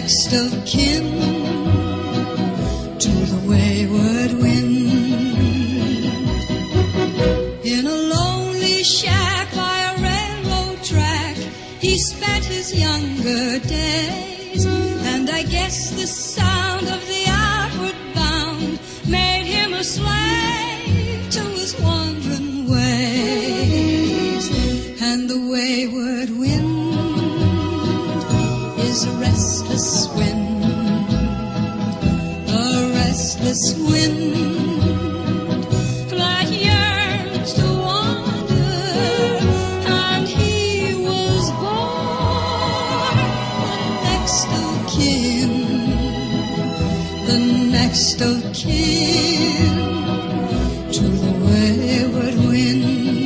next of kin to the wayward wind. In a lonely shack by a railroad track, he spent his younger days, and I guess the sound of the outward bound made him a slave to his wandering ways. And the wayward wind is a restless wind, a restless wind that yearns to wander, and he was born the next of kin to the wayward wind.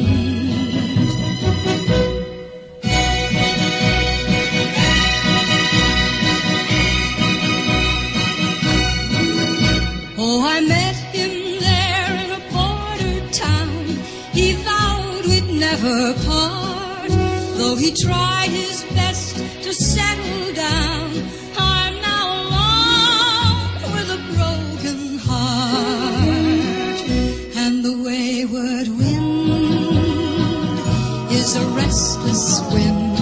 Oh, I met him there in a border town. He vowed we'd never part, though he tried his best to settle down. I'm now alone with a broken heart, and the wayward wind is a restless wind,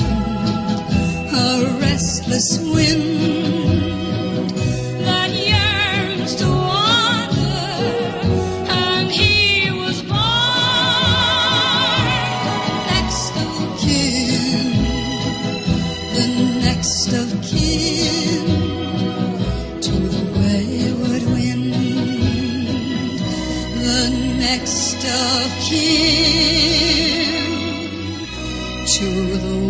a restless wind that yearns to wander, and he was born next of kin, the next of kin to the wayward wind, the next of kin to the